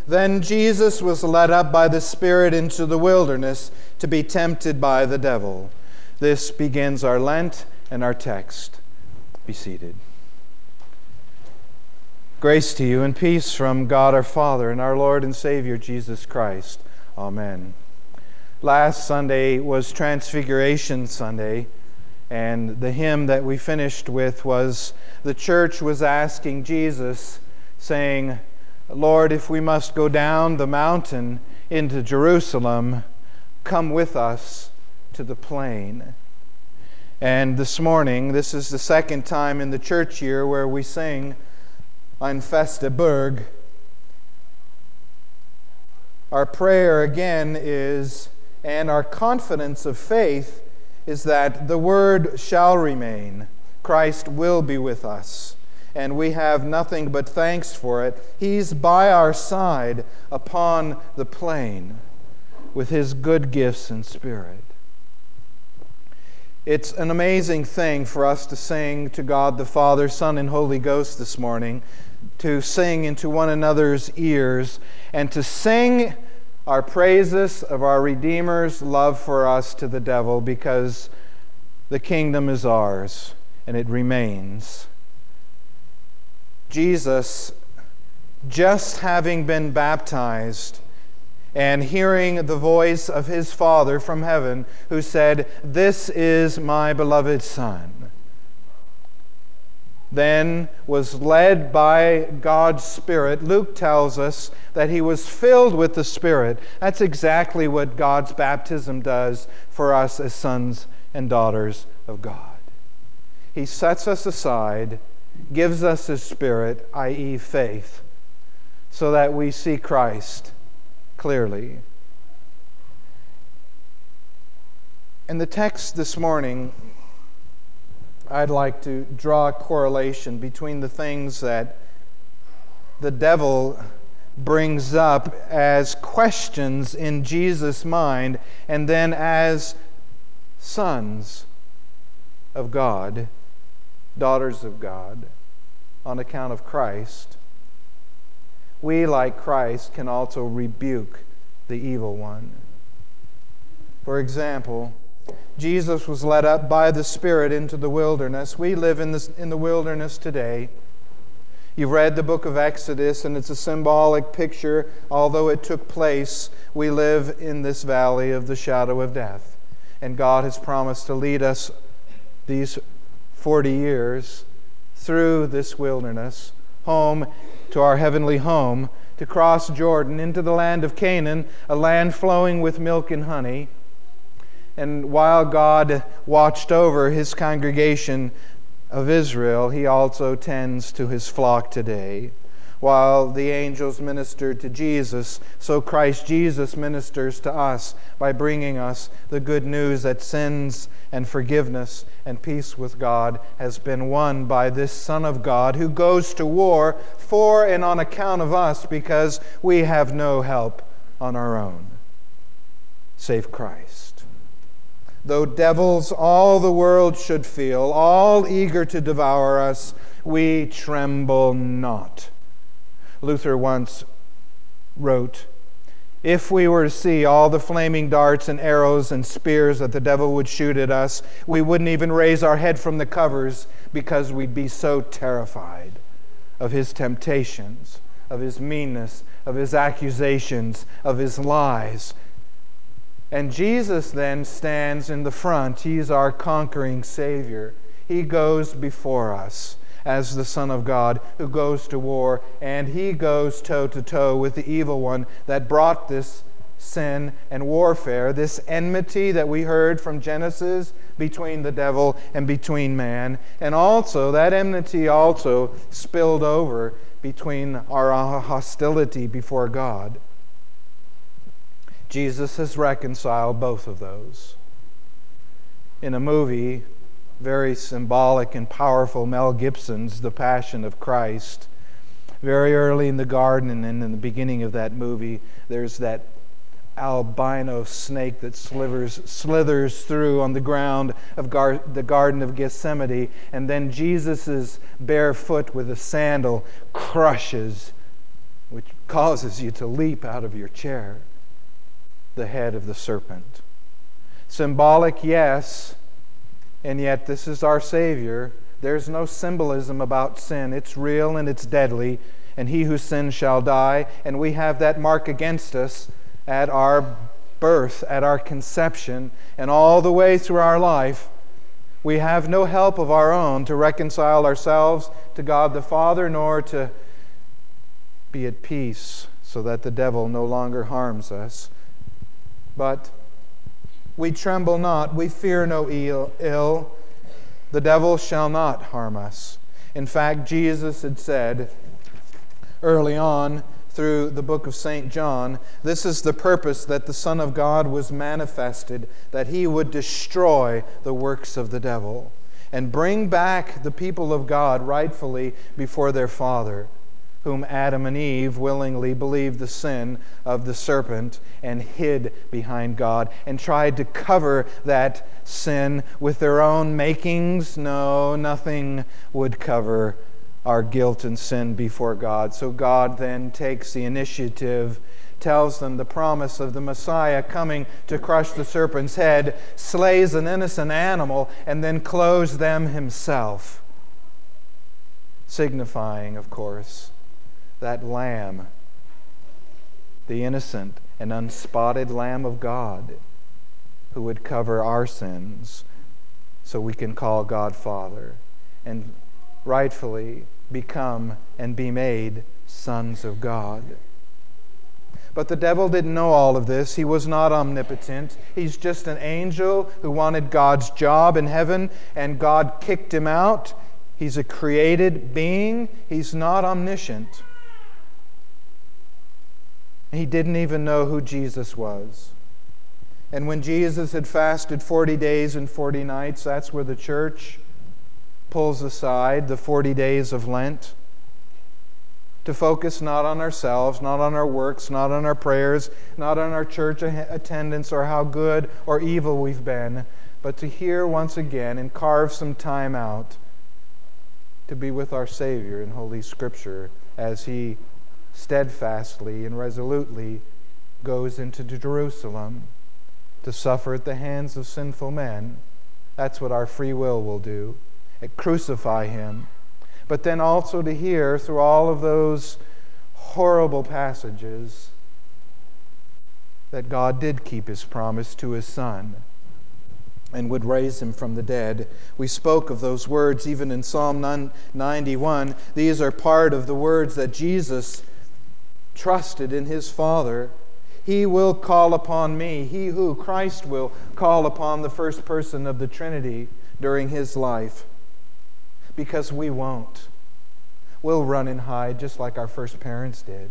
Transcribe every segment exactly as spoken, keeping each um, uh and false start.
Then Jesus was led up by the Spirit into the wilderness to be tempted by the devil. This begins our Lent and our text. Be seated. Grace to you and peace from God our Father and our Lord and Savior Jesus Christ. Amen. Last Sunday was Transfiguration Sunday, and the hymn that we finished with was the church was asking Jesus, saying, Lord, if we must go down the mountain into Jerusalem, come with us to the plain. And this morning, this is the second time in the church year where we sing Ein feste Burg. Our prayer again is, and our confidence of faith is that the Word shall remain. Christ will be with us, and we have nothing but thanks for it. He's by our side upon the plain with His good gifts and Spirit. It's an amazing thing for us to sing to God the Father, Son, and Holy Ghost this morning, to sing into one another's ears, and to sing our praises of our Redeemer's love for us to the devil, because the kingdom is ours and it remains. Jesus, just having been baptized and hearing the voice of His Father from heaven, who said, "This is my beloved Son," then was led by God's Spirit. Luke tells us that He was filled with the Spirit. That's exactly what God's baptism does for us as sons and daughters of God. He sets us aside, gives us His Spirit, that is faith, so that we see Christ clearly. In the text this morning, I'd like to draw a correlation between the things that the devil brings up as questions in Jesus' mind, and then as sons of God, daughters of God, on account of Christ. We, like Christ, can also rebuke the evil one. For example, Jesus was led up by the Spirit into the wilderness. We live in, this, in the wilderness today. You've read the book of Exodus, and it's a symbolic picture. Although it took place, we live in this valley of the shadow of death. And God has promised to lead us these forty years through this wilderness, home to our heavenly home, to cross Jordan into the land of Canaan, a land flowing with milk and honey. And while God watched over His congregation of Israel, He also tends to His flock today. While the angels ministered to Jesus, so Christ Jesus ministers to us by bringing us the good news that sins and forgiveness and peace with God has been won by this Son of God, who goes to war for and on account of us, because we have no help on our own, save Christ. Though devils all the world should feel, all eager to devour us, we tremble not. Luther once wrote, "If we were to see all the flaming darts and arrows and spears that the devil would shoot at us, we wouldn't even raise our head from the covers, because we'd be so terrified of his temptations, of his meanness, of his accusations, of his lies." And Jesus then stands in the front. He's our conquering Savior. He goes before us as the Son of God who goes to war, and He goes toe-to-toe with the evil one that brought this sin and warfare, this enmity that we heard from Genesis between the devil and between man, and also that enmity also spilled over between our hostility before God. Jesus has reconciled both of those. In a movie, very symbolic and powerful, Mel Gibson's The Passion of Christ, very early in the garden and in the beginning of that movie, there's that albino snake that slivers, slithers through on the ground of gar- the Garden of Gethsemane, and then Jesus' bare foot with a sandal crushes which causes you to leap out of your chair, the head of the serpent. Symbolic, yes, and yet this is our Savior. There's no symbolism about sin. It's real and it's deadly, and he who sins shall die, and we have that mark against us at our birth, at our conception, and all the way through our life. We have no help of our own to reconcile ourselves to God the Father, nor to be at peace so that the devil no longer harms us. But we tremble not, we fear no ill. The devil shall not harm us. In fact, Jesus had said early on through the book of Saint John, this is the purpose that the Son of God was manifested, that he would destroy the works of the devil and bring back the people of God rightfully before their Father, whom Adam and Eve willingly believed the sin of the serpent and hid behind God and tried to cover that sin with their own makings. No, nothing would cover our guilt and sin before God. So God then takes the initiative, tells them the promise of the Messiah coming to crush the serpent's head, slays an innocent animal, and then clothes them himself, signifying, of course, that Lamb, the innocent and unspotted Lamb of God, who would cover our sins so we can call God Father and rightfully become and be made sons of God. But the devil didn't know all of this. He was not omnipotent. He's just an angel who wanted God's job in heaven, and God kicked him out. He's a created being. He's not omniscient. He didn't even know who Jesus was. And when Jesus had fasted forty days and forty nights, that's where the church pulls aside the forty days of Lent to focus not on ourselves, not on our works, not on our prayers, not on our church attendance or how good or evil we've been, but to hear once again and carve some time out to be with our Savior in Holy Scripture as He steadfastly and resolutely goes into Jerusalem to suffer at the hands of sinful men. That's what our free will will do. It crucify Him. But then also to hear through all of those horrible passages that God did keep His promise to His Son and would raise Him from the dead. We spoke of those words even in Psalm ninety-one. These are part of the words that Jesus trusted in His Father. He will call upon me. He who, Christ, will call upon the first person of the Trinity during His life. Because we won't. We'll run and hide just like our first parents did.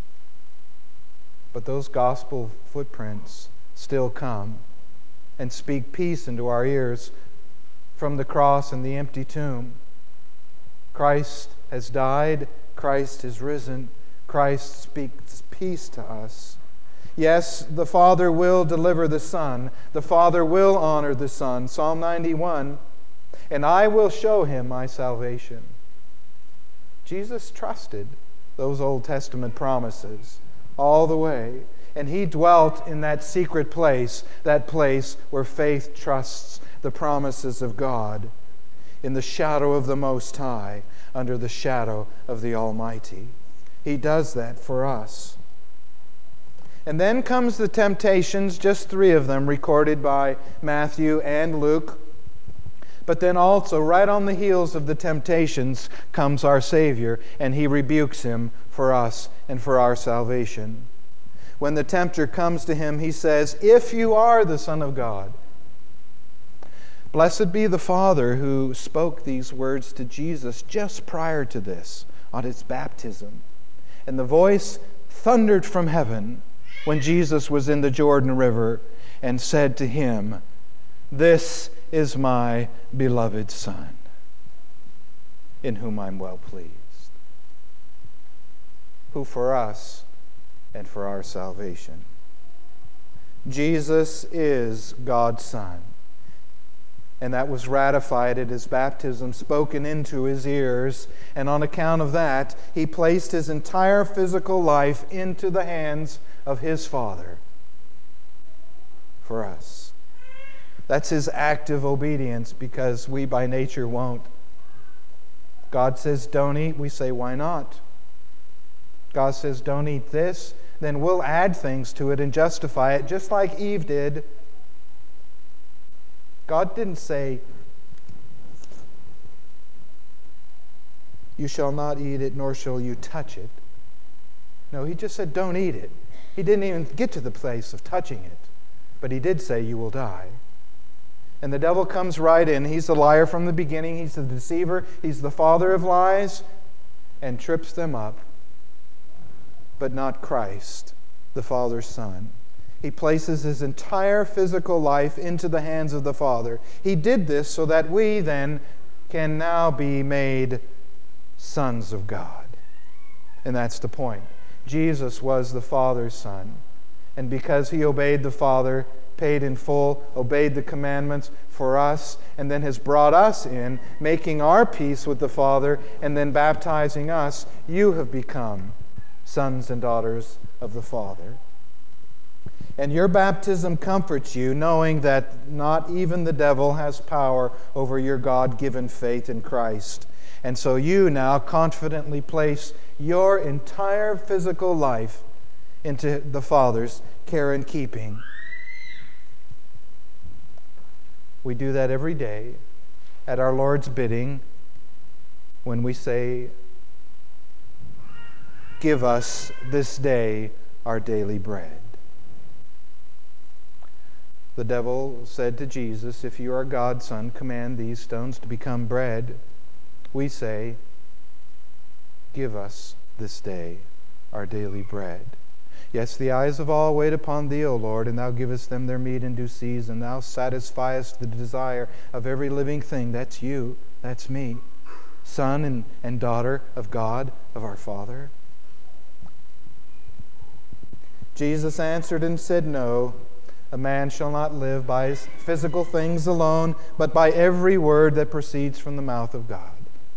But those gospel footprints still come and speak peace into our ears from the cross and the empty tomb. Christ has died. Christ is risen. Christ speaks peace to us. Yes, the Father will deliver the Son. The Father will honor the Son. Psalm ninety-one, and I will show him my salvation. Jesus trusted those Old Testament promises all the way. And He dwelt in that secret place, that place where faith trusts the promises of God, in the shadow of the Most High, under the shadow of the Almighty. He does that for us. And then comes the temptations, just three of them recorded by Matthew and Luke. But then also, right on the heels of the temptations, comes our Savior, and He rebukes him for us and for our salvation. When the tempter comes to Him, He says, "If you are the Son of God." Blessed be the Father who spoke these words to Jesus just prior to this, on His baptism. And the voice thundered from heaven when Jesus was in the Jordan River and said to Him, "This is my beloved Son, in whom I'm well pleased," who for us and for our salvation. Jesus is God's Son. And that was ratified at his baptism, spoken into his ears. And on account of that, he placed his entire physical life into the hands of his Father for us. That's his active obedience, because we by nature won't. God says, don't eat. We say, why not? God says, don't eat this. Then we'll add things to it and justify it, just like Eve did. God didn't say, you shall not eat it, nor shall you touch it. No, he just said, don't eat it. He didn't even get to the place of touching it. But he did say, you will die. And the devil comes right in. He's the liar from the beginning. He's the deceiver. He's the father of lies, and trips them up. But not Christ, the Father's Son. He places his entire physical life into the hands of the Father. He did this so that we then can now be made sons of God. And that's the point. Jesus was the Father's Son. And because he obeyed the Father, paid in full, obeyed the commandments for us, and then has brought us in, making our peace with the Father, and then baptizing us, you have become sons and daughters of the Father. And your baptism comforts you, knowing that not even the devil has power over your God-given faith in Christ. And so you now confidently place your entire physical life into the Father's care and keeping. We do that every day at our Lord's bidding when we say, give us this day our daily bread. The devil said to Jesus, if you are God's Son, command these stones to become bread. We say, give us this day our daily bread. Yes, the eyes of all wait upon thee, O Lord, and thou givest them their meat in due season. Thou satisfiest the desire of every living thing. That's you. That's me. Son and, and daughter of God, of our Father. Jesus answered and said, no, a man shall not live by his physical things alone, but by every word that proceeds from the mouth of God.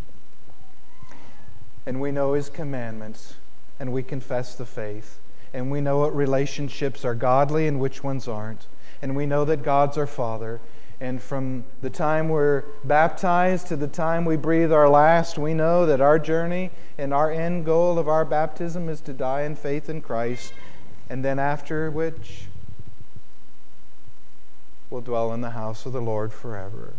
And we know his commandments, and we confess the faith. And we know what relationships are godly and which ones aren't. And we know that God's our Father. And from the time we're baptized to the time we breathe our last, we know that our journey and our end goal of our baptism is to die in faith in Christ. And then after which, we'll dwell in the house of the Lord forever.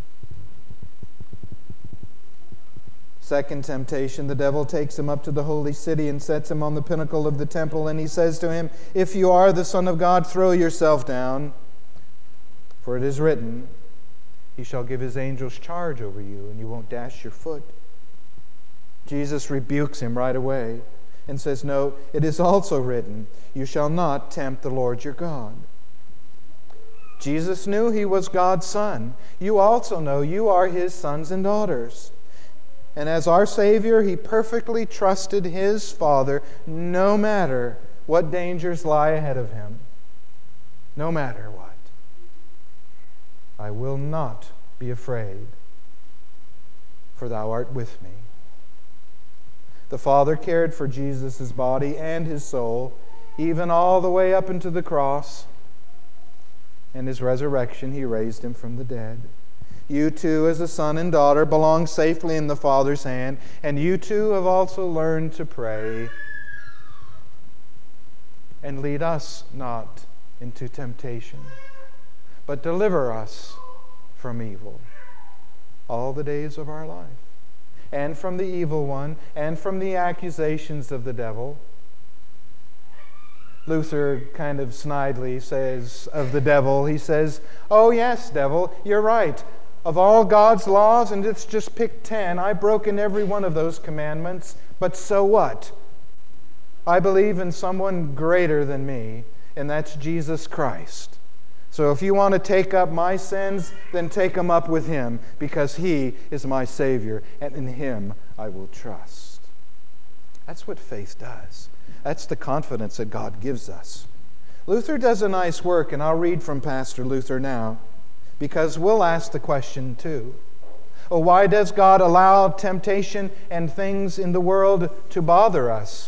Second temptation, the devil takes him up to the holy city and sets him on the pinnacle of the temple, and he says to him, if you are the Son of God, throw yourself down, for it is written, he shall give his angels charge over you, and you won't dash your foot. Jesus rebukes him right away and says, no, it is also written, you shall not tempt the Lord your God. Jesus knew he was God's Son. You also know you are his sons and daughters. And as our Savior, he perfectly trusted his Father no matter what dangers lie ahead of him. No matter what. I will not be afraid, for thou art with me. The Father cared for Jesus' body and his soul, even all the way up into the cross. And his resurrection, he raised him from the dead. You too, as a son and daughter, belong safely in the Father's hand, and you too have also learned to pray. And lead us not into temptation, but deliver us from evil all the days of our life, and from the evil one, and from the accusations of the devil. Luther kind of snidely says of the devil, he says, oh yes, devil, you're right. Of all God's laws, and it's just picked ten, I've broken every one of those commandments, but so what? I believe in someone greater than me, and that's Jesus Christ. So if you want to take up my sins, then take them up with him, because he is my Savior, and in him I will trust. That's what faith does. That's the confidence that God gives us. Luther does a nice work, and I'll read from Pastor Luther now. Because we'll ask the question too. Oh, why does God allow temptation and things in the world to bother us?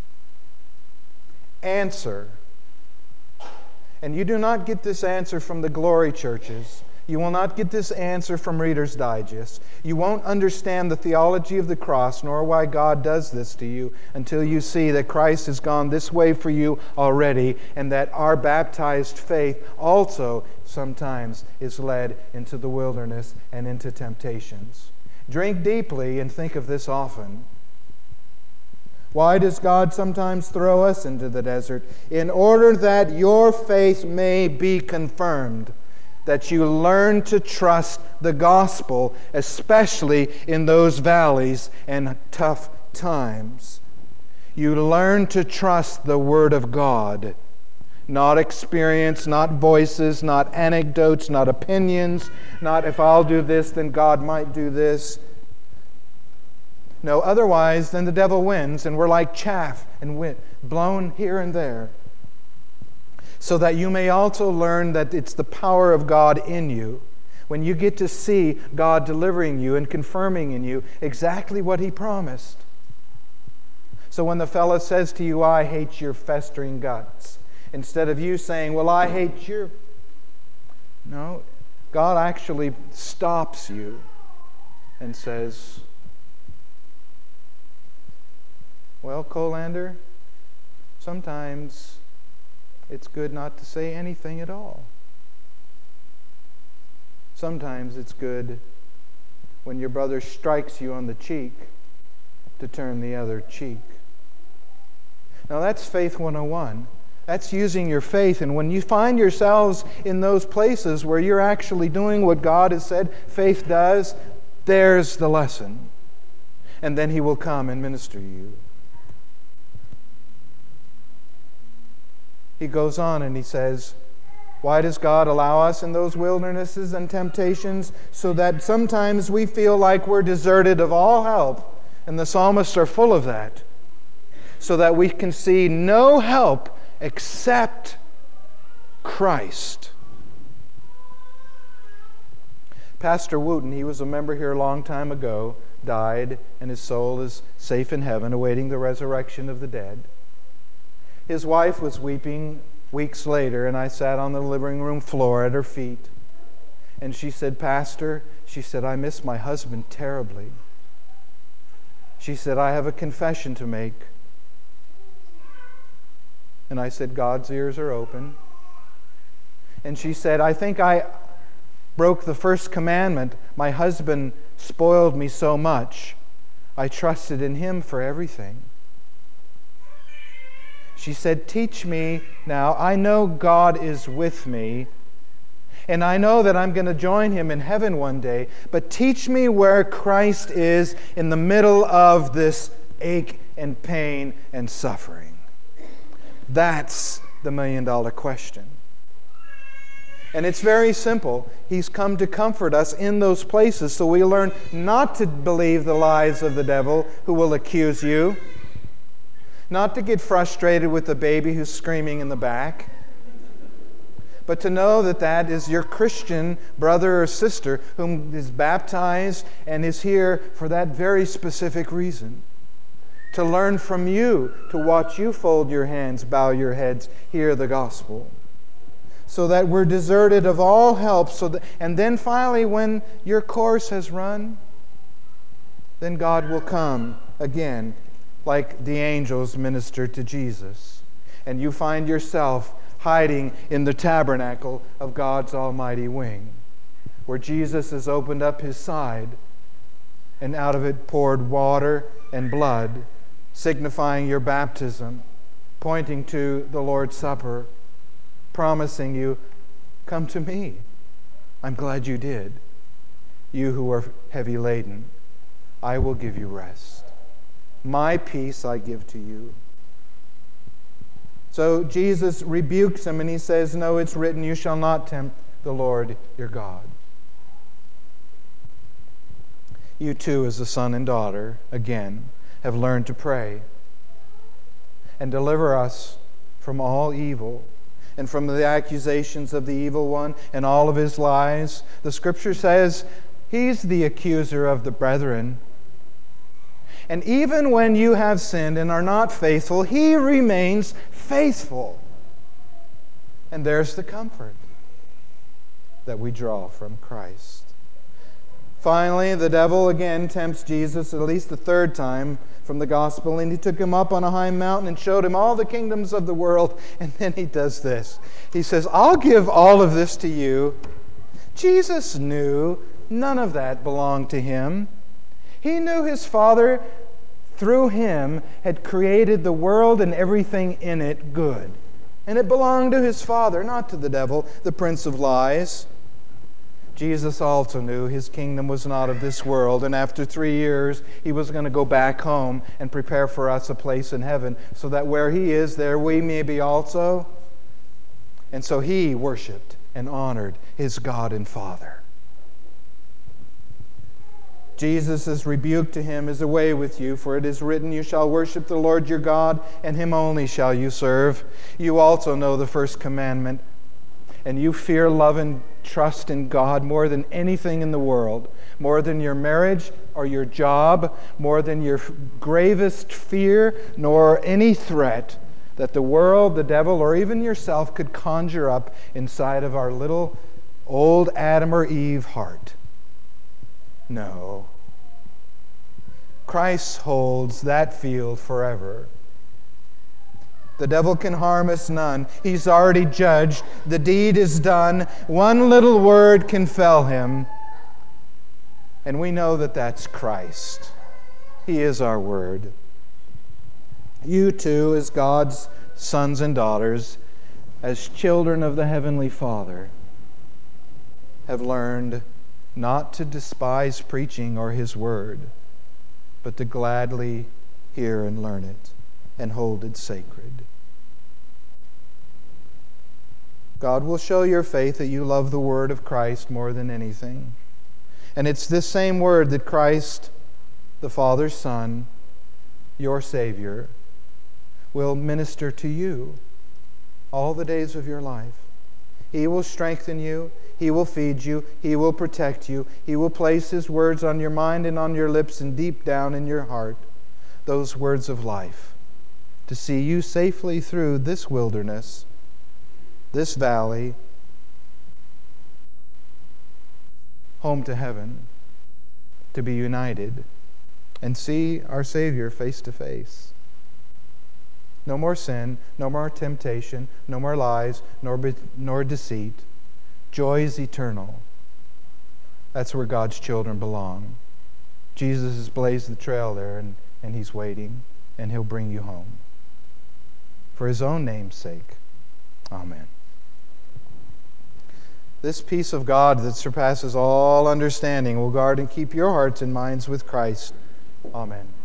Answer. And you do not get this answer from the glory churches. You will not get this answer from Reader's Digest. You won't understand the theology of the cross, nor why God does this to you, until you see that Christ has gone this way for you already, and that our baptized faith also sometimes is led into the wilderness and into temptations. Drink deeply and think of this often. Why does God sometimes throw us into the desert? In order that your faith may be confirmed, that you learn to trust the gospel, especially in those valleys and tough times. You learn to trust the Word of God, not experience, not voices, not anecdotes, not opinions, not if I'll do this, then God might do this. No, otherwise, then the devil wins, and we're like chaff and wind, blown here and there. So that you may also learn that it's the power of God in you. When you get to see God delivering you and confirming in you exactly what He promised. So when the fellow says to you, I hate your festering guts, instead of you saying, well, I hate your... No, God actually stops you and says, well, Colander, sometimes it's good not to say anything at all. Sometimes it's good when your brother strikes you on the cheek to turn the other cheek. Now that's Faith one oh one. That's using your faith. And when you find yourselves in those places where you're actually doing what God has said faith does, there's the lesson. And then He will come and minister to you. He goes on and he says, why does God allow us in those wildernesses and temptations? So that sometimes we feel like we're deserted of all help. And the psalmists are full of that. So that we can see no help except Christ. Pastor Wooten, he was a member here a long time ago, died, and his soul is safe in heaven, awaiting the resurrection of the dead. His wife was weeping weeks later, and I sat on the living room floor at her feet. And she said, Pastor, she said, I miss my husband terribly. She said, I have a confession to make. And I said, God's ears are open. And she said, I think I broke the first commandment. My husband spoiled me so much. I trusted in Him for everything. She said, teach me now. I know God is with me, and I know that I'm going to join Him in heaven one day, but teach me where Christ is in the middle of this ache and pain and suffering. That's the million-dollar question. And it's very simple. He's come to comfort us in those places so we learn not to believe the lies of the devil who will accuse you. Not to get frustrated with the baby who's screaming in the back, but to know that that is your Christian brother or sister whom is baptized and is here for that very specific reason. To learn from you, to watch you fold your hands, bow your heads, hear the gospel. So that we're deserted of all help. So that, and then finally, when your course has run, then God will come again, like the angels ministered to Jesus. And you find yourself hiding in the tabernacle of God's almighty wing, where Jesus has opened up His side, and out of it poured water and blood, signifying your baptism, pointing to the Lord's Supper, promising you, come to me. I'm glad you did. You who are heavy laden, I will give you rest. My peace I give to you. So Jesus rebukes him and He says, no, it's written, you shall not tempt the Lord your God. You too, as a son and daughter, again, have learned to pray and deliver us from all evil. and from the accusations of the evil one and all of his lies. The Scripture says he's the accuser of the brethren. And even when you have sinned and are not faithful, he remains faithful. And there's the comfort that we draw from Christ. Finally, the devil again tempts Jesus at least the third time from the gospel, and he took him up on a high mountain and showed him all the kingdoms of the world. And then he does this. He says, I'll give all of this to you. Jesus knew none of that belonged to him. He knew his Father, through him, had created the world and everything in it good. And it belonged to his Father, not to the devil, the prince of lies. Jesus also knew his kingdom was not of this world, and after three years, he was going to go back home and prepare for us a place in heaven, so that where he is, there we may be also. And so he worshiped and honored his God and Father. Jesus' rebuke to him is, away with you, for it is written, you shall worship the Lord your God, and him only shall you serve. You also know the first commandment, and you fear, love, and trust in God more than anything in the world, more than your marriage or your job, more than your gravest fear, nor any threat that the world, the devil, or even yourself could conjure up inside of our little old Adam or Eve heart. No. Christ holds that field forever. The devil can harm us none. He's already judged. The deed is done. One little word can fell him. And we know that that's Christ. He is our word. You too, as God's sons and daughters, as children of the Heavenly Father, have learned not to despise preaching or His word, but to gladly hear and learn it and hold it sacred. God will show your faith that you love the word of Christ more than anything. And it's this same word that Christ, the Father's Son, your Savior, will minister to you all the days of your life. He will strengthen you. He will feed you. He will protect you. He will place His words on your mind and on your lips and deep down in your heart, those words of life, to see you safely through this wilderness, this valley, home to heaven, to be united and see our Savior face to face. No more sin, no more temptation, no more lies, nor, be, nor deceit. Joy is eternal. That's where God's children belong. Jesus has blazed the trail there, and, and He's waiting, and He'll bring you home. For His own name's sake. Amen. This peace of God that surpasses all understanding will guard and keep your hearts and minds with Christ. Amen.